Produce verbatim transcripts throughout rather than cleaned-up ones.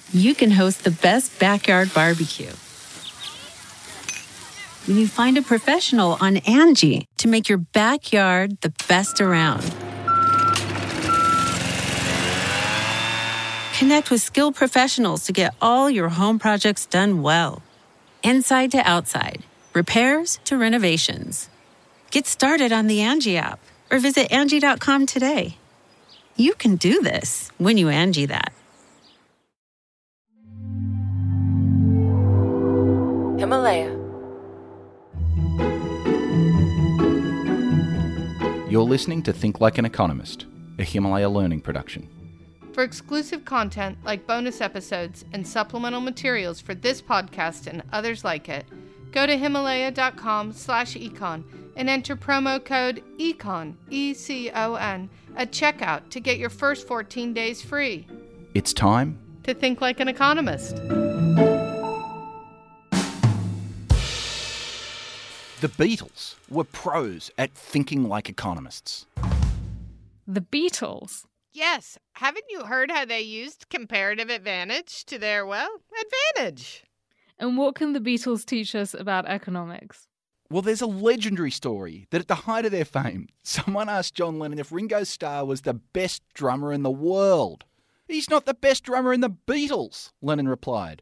you can host the best backyard barbecue. When you find a professional on Angie to make your backyard the best around. Connect with skilled professionals to get all your home projects done well. Inside to outside, repairs to renovations. Get started on the Angie app or visit Angie dot com today. You can do this when you Angie that. Himalaya. You're listening to Think Like an Economist, a Himalaya Learning production. For exclusive content like bonus episodes and supplemental materials for this podcast and others like it, go to Himalaya.com slash econ and enter promo code ECON, E C O N, at checkout to get your first fourteen days free. It's time to think like an economist. The Beatles were pros at thinking like economists. The Beatles? Yes. Haven't you heard how they used comparative advantage to their, well, advantage? And what can the Beatles teach us about economics? Well, there's a legendary story that at the height of their fame, someone asked John Lennon if Ringo Starr was the best drummer in the world. He's not the best drummer in the Beatles, Lennon replied.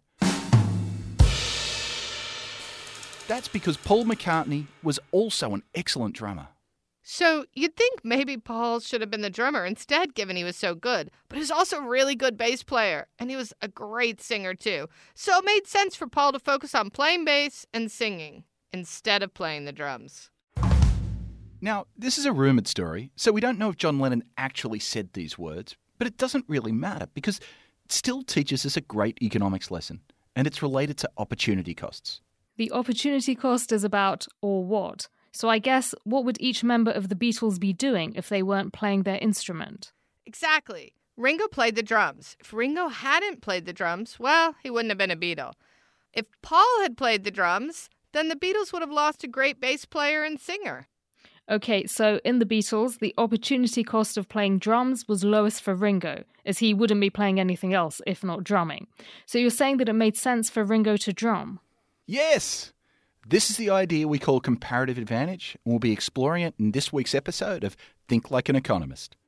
That's because Paul McCartney was also an excellent drummer. So you'd think maybe Paul should have been the drummer instead, given he was so good. But he was also a really good bass player, and he was a great singer too. So it made sense for Paul to focus on playing bass and singing instead of playing the drums. Now, this is a rumoured story, so we don't know if John Lennon actually said these words, but it doesn't really matter because it still teaches us a great economics lesson, and it's related to opportunity costs. The opportunity cost is about or what? So I guess what would each member of the Beatles be doing if they weren't playing their instrument? Exactly. Ringo played the drums. If Ringo hadn't played the drums, well, he wouldn't have been a Beatle. If Paul had played the drums, then the Beatles would have lost a great bass player and singer. Okay, so in the Beatles, the opportunity cost of playing drums was lowest for Ringo, as he wouldn't be playing anything else if not drumming. So you're saying that it made sense for Ringo to drum? Yes! This is the idea we call comparative advantage, and we'll be exploring it in this week's episode of Think Like an Economist.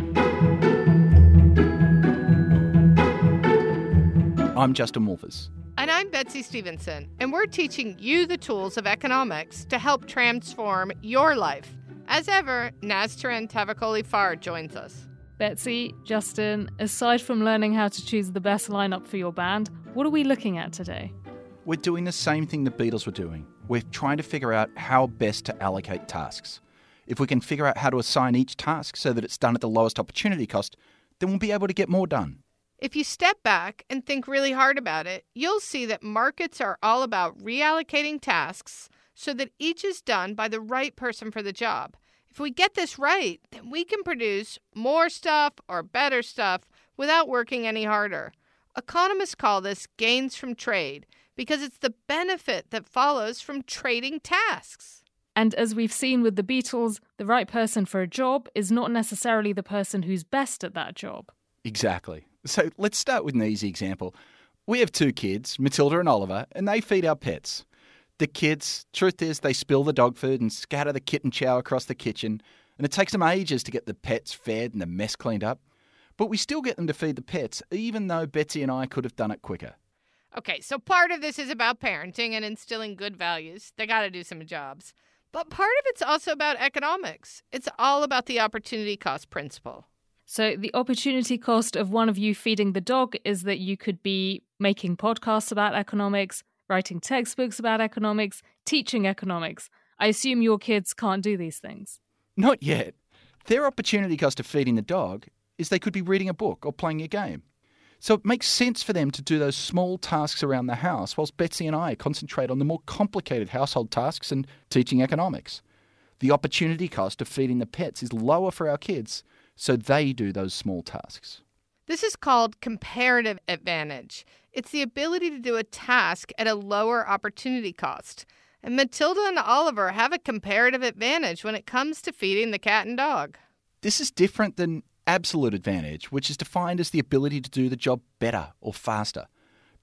I'm Justin Wolfers. And I'm Betsy Stevenson, and we're teaching you the tools of economics to help transform your life. As ever, Naztaran Tavakoli-Far joins us. Betsy, Justin, aside from learning how to choose the best lineup for your band, what are we looking at today? We're doing the same thing the Beatles were doing. We're trying to figure out how best to allocate tasks. If we can figure out how to assign each task so that it's done at the lowest opportunity cost, then we'll be able to get more done. If you step back and think really hard about it, you'll see that markets are all about reallocating tasks so that each is done by the right person for the job. If we get this right, then we can produce more stuff or better stuff without working any harder. Economists call this gains from trade, because it's the benefit that follows from trading tasks. And as we've seen with the Beatles, the right person for a job is not necessarily the person who's best at that job. Exactly. So let's start with an easy example. We have two kids, Matilda and Oliver, and they feed our pets. The kids, truth is, they spill the dog food and scatter the kitten chow across the kitchen, and it takes them ages to get the pets fed and the mess cleaned up. But we still get them to feed the pets, even though Betsy and I could have done it quicker. Okay, so part of this is about parenting and instilling good values. They got to do some jobs. But part of it's also about economics. It's all about the opportunity cost principle. So the opportunity cost of one of you feeding the dog is that you could be making podcasts about economics, writing textbooks about economics, teaching economics. I assume your kids can't do these things. Not yet. Their opportunity cost of feeding the dog is they could be reading a book or playing a game. So it makes sense for them to do those small tasks around the house whilst Betsy and I concentrate on the more complicated household tasks and teaching economics. The opportunity cost of feeding the pets is lower for our kids, so they do those small tasks. This is called comparative advantage. It's the ability to do a task at a lower opportunity cost. And Matilda and Oliver have a comparative advantage when it comes to feeding the cat and dog. This is different than absolute advantage, which is defined as the ability to do the job better or faster.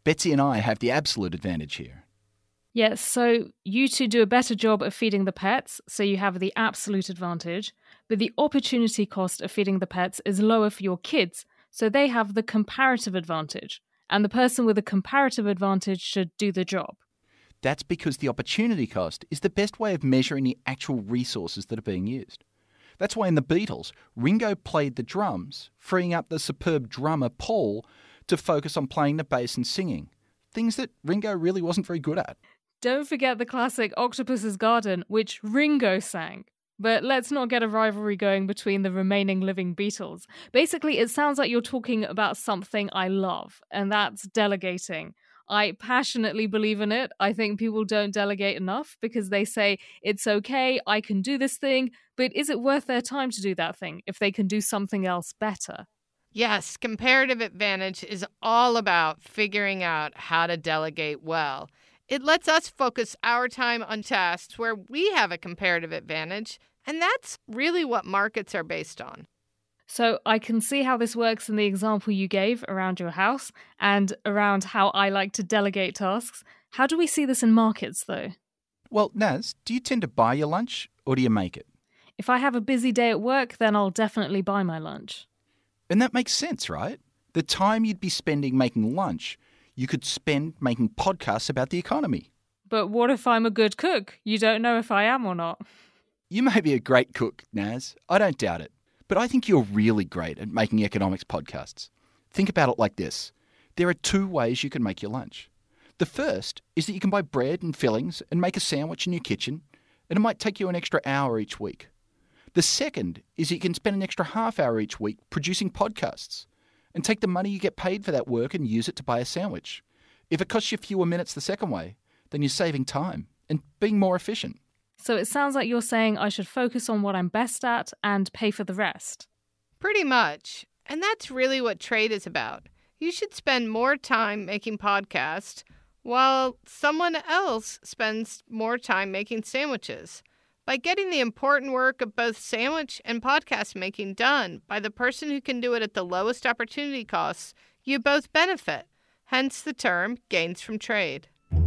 Betsy and I have the absolute advantage here. Yes, so you two do a better job of feeding the pets, so you have the absolute advantage, but the opportunity cost of feeding the pets is lower for your kids, so they have the comparative advantage, and the person with a comparative advantage should do the job. That's because the opportunity cost is the best way of measuring the actual resources that are being used. That's why in the Beatles, Ringo played the drums, freeing up the superb drummer Paul to focus on playing the bass and singing, things that Ringo really wasn't very good at. Don't forget the classic Octopus's Garden, which Ringo sang. But let's not get a rivalry going between the remaining living Beatles. Basically, it sounds like you're talking about something I love, and that's delegating. I passionately believe in it. I think people don't delegate enough because they say, it's okay, I can do this thing, but is it worth their time to do that thing if they can do something else better? Yes, comparative advantage is all about figuring out how to delegate well. It lets us focus our time on tasks where we have a comparative advantage, and that's really what markets are based on. So I can see how this works in the example you gave around your house and around how I like to delegate tasks. How do we see this in markets, though? Well, Naz, do you tend to buy your lunch or do you make it? If I have a busy day at work, then I'll definitely buy my lunch. And that makes sense, right? The time you'd be spending making lunch, you could spend making podcasts about the economy. But what if I'm a good cook? You don't know if I am or not. You may be a great cook, Naz. I don't doubt it. But I think you're really great at making economics podcasts. Think about it like this. There are two ways you can make your lunch. The first is that you can buy bread and fillings and make a sandwich in your kitchen, and it might take you an extra hour each week. The second is that you can spend an extra half hour each week producing podcasts and take the money you get paid for that work and use it to buy a sandwich. If it costs you fewer minutes the second way, then you're saving time and being more efficient. So it sounds like you're saying I should focus on what I'm best at and pay for the rest. Pretty much. And that's really what trade is about. You should spend more time making podcasts while someone else spends more time making sandwiches. By getting the important work of both sandwich and podcast making done by the person who can do it at the lowest opportunity costs, you both benefit. Hence the term gains from trade.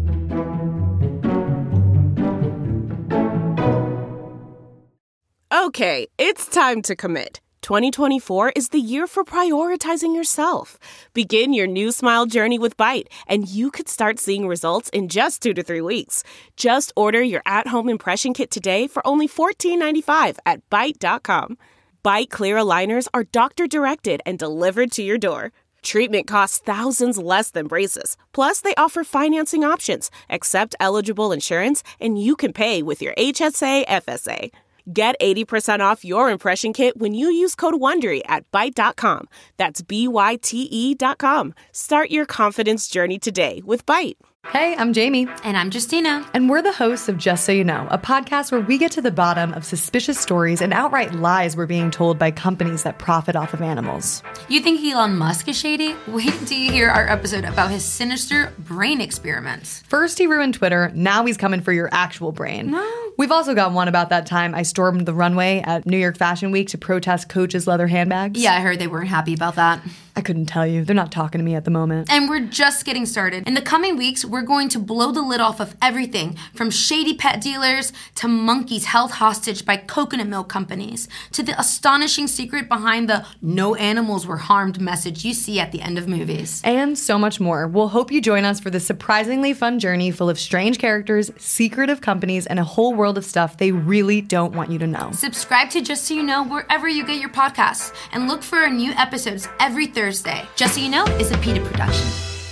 Okay, it's time to commit. twenty twenty-four is the year for prioritizing yourself. Begin your new smile journey with Byte, and you could start seeing results in just two to three weeks. Just order your at-home impression kit today for only fourteen ninety-five at byte dot com. Byte clear aligners are doctor-directed and delivered to your door. Treatment costs thousands less than braces. Plus, they offer financing options, accept eligible insurance, and you can pay with your H S A F S A. Get eighty percent off your impression kit when you use code WONDERY at byte dot com. That's B Y T E dot com. Start your confidence journey today with Byte. Hey, I'm Jamie. And I'm Justina. And we're the hosts of Just So You Know, a podcast where we get to the bottom of suspicious stories and outright lies we're being told by companies that profit off of animals. You think Elon Musk is shady? Wait till you hear our episode about his sinister brain experiments. First he ruined Twitter, now he's coming for your actual brain. No. We've also got one about that time I stormed the runway at New York Fashion Week to protest Coach's leather handbags. Yeah, I heard they weren't happy about that. I couldn't tell you. They're not talking to me at the moment. And we're just getting started. In the coming weeks, we're going to blow the lid off of everything from shady pet dealers to monkeys held hostage by coconut milk companies to the astonishing secret behind the no animals were harmed message you see at the end of movies. And so much more. We'll hope you join us for this surprisingly fun journey full of strange characters, secretive companies, and a whole world of stuff they really don't want you to know. Subscribe to Just So You Know wherever you get your podcasts and look for our new episodes every Thursday. Just So You Know is a PETA production.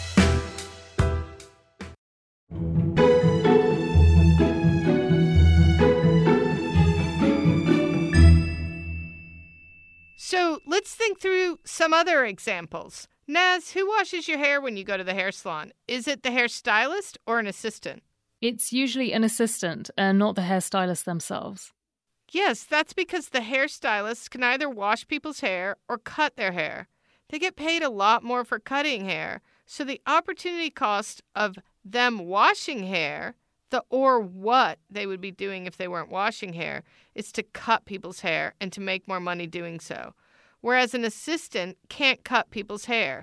So let's think through some other examples. Naz, who washes your hair when you go to the hair salon? Is it the hairstylist or an assistant? It's usually an assistant and not the hairstylist themselves. Yes, that's because the hairstylists can either wash people's hair or cut their hair. They get paid a lot more for cutting hair, so the opportunity cost of them washing hair, the or what they would be doing if they weren't washing hair, is to cut people's hair and to make more money doing so. Whereas an assistant can't cut people's hair.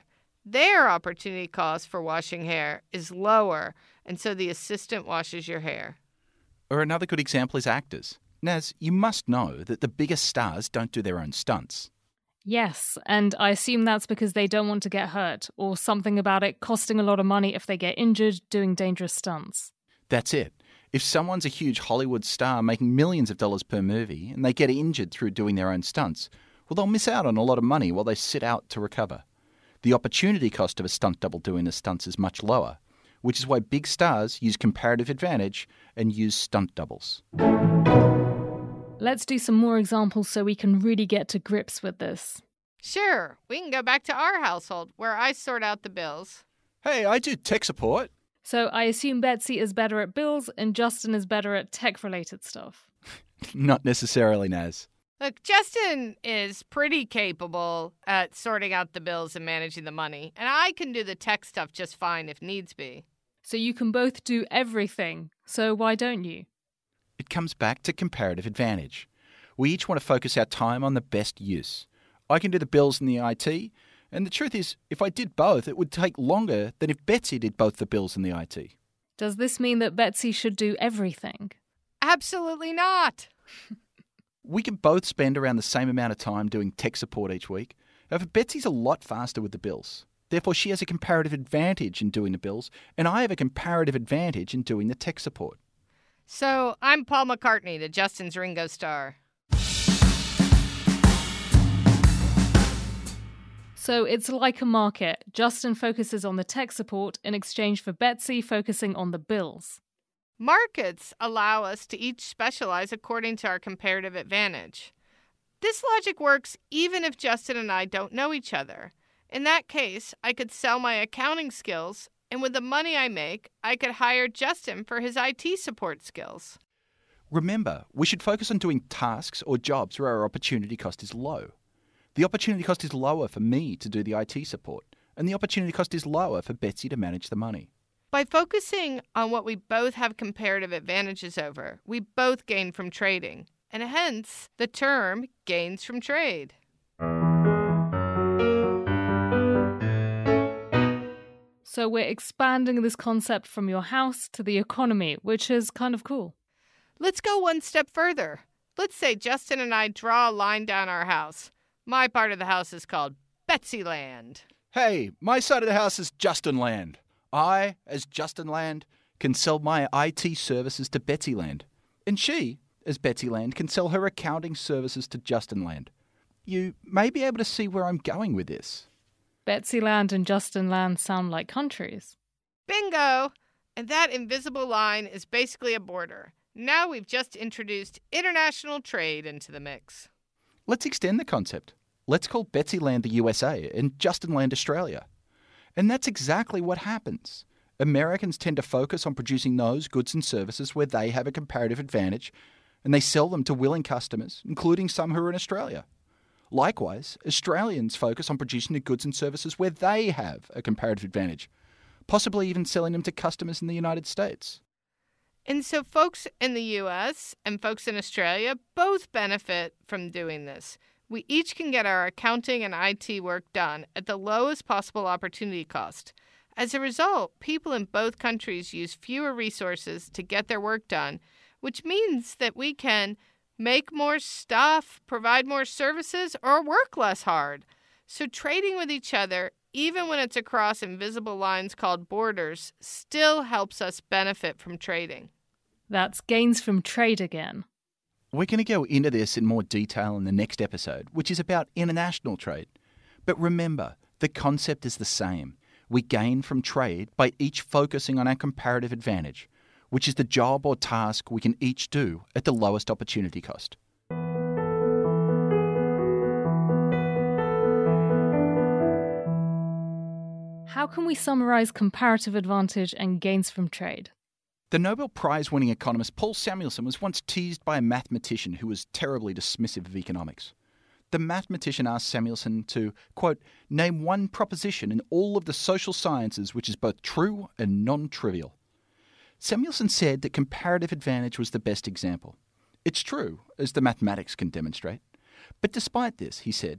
their opportunity cost for washing hair is lower, and so the assistant washes your hair. Or another good example is actors. Naz, you must know that the biggest stars don't do their own stunts. Yes, and I assume that's because they don't want to get hurt, or something about it costing a lot of money if they get injured doing dangerous stunts. That's it. If someone's a huge Hollywood star making millions of dollars per movie and they get injured through doing their own stunts, well, they'll miss out on a lot of money while they sit out to recover. The opportunity cost of a stunt double doing the stunts is much lower, which is why big stars use comparative advantage and use stunt doubles. Let's do some more examples so we can really get to grips with this. Sure, we can go back to our household where I sort out the bills. Hey, I do tech support. So I assume Betsy is better at bills and Justin is better at tech-related stuff. Not necessarily, Naz. Look, Justin is pretty capable at sorting out the bills and managing the money, and I can do the tech stuff just fine if needs be. So you can both do everything, so why don't you? It comes back to comparative advantage. We each want to focus our time on the best use. I can do the bills and the I T, and the truth is, if I did both, it would take longer than if Betsy did both the bills and the I T. Does this mean that Betsy should do everything? Absolutely not. We can both spend around the same amount of time doing tech support each week. However, Betsy's a lot faster with the bills. Therefore, she has a comparative advantage in doing the bills, and I have a comparative advantage in doing the tech support. So, I'm Paul McCartney to Justin's Ringo Starr. So it's like a market. Justin focuses on the tech support in exchange for Betsy focusing on the bills. Markets allow us to each specialize according to our comparative advantage. This logic works even if Justin and I don't know each other. In that case, I could sell my accounting skills, and with the money I make, I could hire Justin for his I T support skills. Remember, we should focus on doing tasks or jobs where our opportunity cost is low. The opportunity cost is lower for me to do the I T support, and the opportunity cost is lower for Betsy to manage the money. By focusing on what we both have comparative advantages over, we both gain from trading, and hence the term gains from trade. So we're expanding this concept from your house to the economy, which is kind of cool. Let's go one step further. Let's say Justin and I draw a line down our house. My part of the house is called Betsy Land. Hey, my side of the house is Justin Land. I, as Justin Land, can sell my I T services to Betsy Land. And she, as Betsy Land, can sell her accounting services to Justin Land. You may be able to see where I'm going with this. Betsy Land and Justin Land sound like countries. Bingo! And that invisible line is basically a border. Now we've just introduced international trade into the mix. Let's extend the concept. Let's call Betsy Land the U S A and Justin Land Australia. And that's exactly what happens. Americans tend to focus on producing those goods and services where they have a comparative advantage, and they sell them to willing customers, including some who are in Australia. Likewise, Australians focus on producing the goods and services where they have a comparative advantage, possibly even selling them to customers in the United States. And so folks in the U S and folks in Australia both benefit from doing this. We each can get our accounting and I T work done at the lowest possible opportunity cost. As a result, people in both countries use fewer resources to get their work done, which means that we can make more stuff, provide more services, or work less hard. So trading with each other, even when it's across invisible lines called borders, still helps us benefit from trading. That's gains from trade again. We're going to go into this in more detail in the next episode, which is about international trade. But remember, the concept is the same. We gain from trade by each focusing on our comparative advantage, which is the job or task we can each do at the lowest opportunity cost. How can we summarize comparative advantage and gains from trade? The Nobel Prize-winning economist Paul Samuelson was once teased by a mathematician who was terribly dismissive of economics. The mathematician asked Samuelson to, quote, name one proposition in all of the social sciences which is both true and non-trivial. Samuelson said that comparative advantage was the best example. It's true, as the mathematics can demonstrate. But despite this, he said,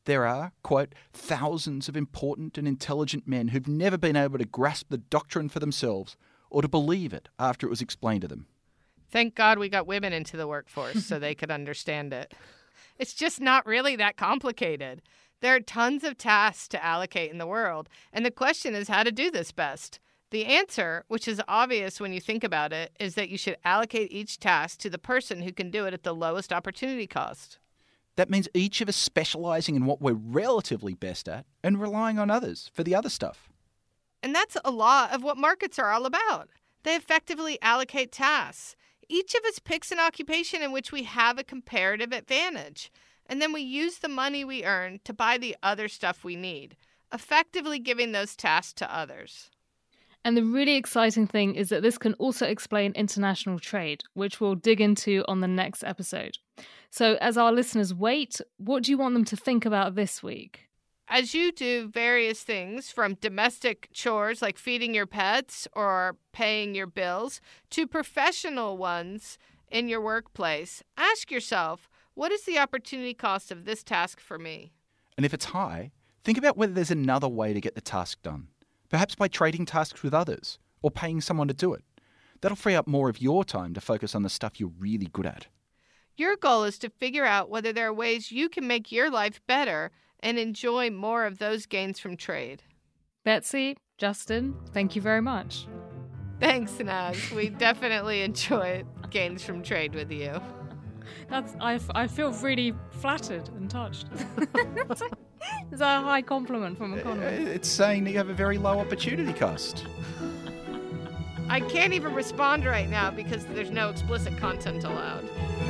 There are, quote, thousands of important and intelligent men who've never been able to grasp the doctrine for themselves or to believe it after it was explained to them. Thank God we got women into the workforce so they could understand it. It's just not really that complicated. There are tons of tasks to allocate in the world, and the question is how to do this best. The answer, which is obvious when you think about it, is that you should allocate each task to the person who can do it at the lowest opportunity cost. That means each of us specialising in what we're relatively best at and relying on others for the other stuff. And that's a lot of what markets are all about. They effectively allocate tasks. Each of us picks an occupation in which we have a comparative advantage, and then we use the money we earn to buy the other stuff we need, effectively giving those tasks to others. And the really exciting thing is that this can also explain international trade, which we'll dig into on the next episode. So as our listeners wait, what do you want them to think about this week? As you do various things, from domestic chores like feeding your pets or paying your bills to professional ones in your workplace, ask yourself, what is the opportunity cost of this task for me? And if it's high, think about whether there's another way to get the task done. Perhaps by trading tasks with others or paying someone to do it. That'll free up more of your time to focus on the stuff you're really good at. Your goal is to figure out whether there are ways you can make your life better and enjoy more of those gains from trade. Betsy, Justin, thank you very much. Thanks, Naz. We definitely enjoy gains from trade with you. That's I, I feel really flattered and touched. It's a high compliment from Economist. It's saying that you have a very low opportunity cost. I can't even respond right now because there's no explicit content allowed.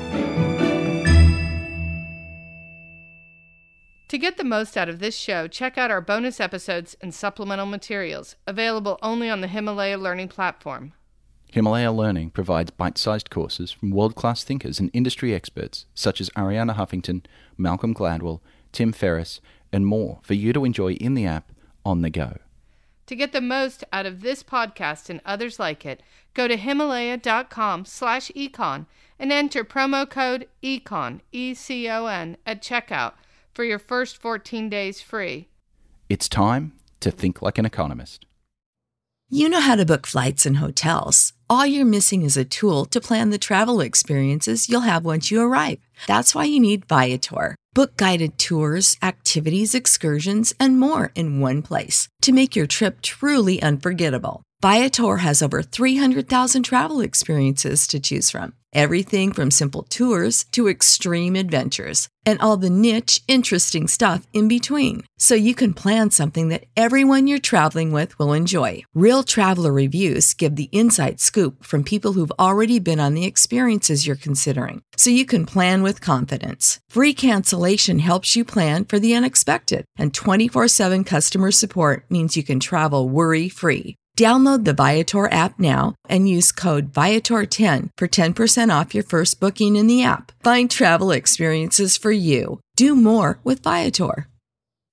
To get the most out of this show, check out our bonus episodes and supplemental materials, available only on the Himalaya Learning platform. Himalaya Learning provides bite-sized courses from world-class thinkers and industry experts such as Arianna Huffington, Malcolm Gladwell, Tim Ferriss, and more for you to enjoy in the app on the go. To get the most out of this podcast and others like it, go to Himalaya.com slash econ and enter promo code ECON, E C O N, at checkout for your first fourteen days free. It's time to think like an economist. You know how to book flights and hotels. All you're missing is a tool to plan the travel experiences you'll have once you arrive. That's why you need Viator. Book guided tours, activities, excursions, and more in one place to make your trip truly unforgettable. Viator has over three hundred thousand travel experiences to choose from. Everything from simple tours to extreme adventures and all the niche, interesting stuff in between. So you can plan something that everyone you're traveling with will enjoy. Real traveler reviews give the inside scoop from people who've already been on the experiences you're considering. So you can plan with confidence. Free cancellation helps you plan for the unexpected. And twenty-four seven customer support means you can travel worry-free. Download the Viator app now and use code Viator ten for ten percent off your first booking in the app. Find travel experiences for you. Do more with Viator.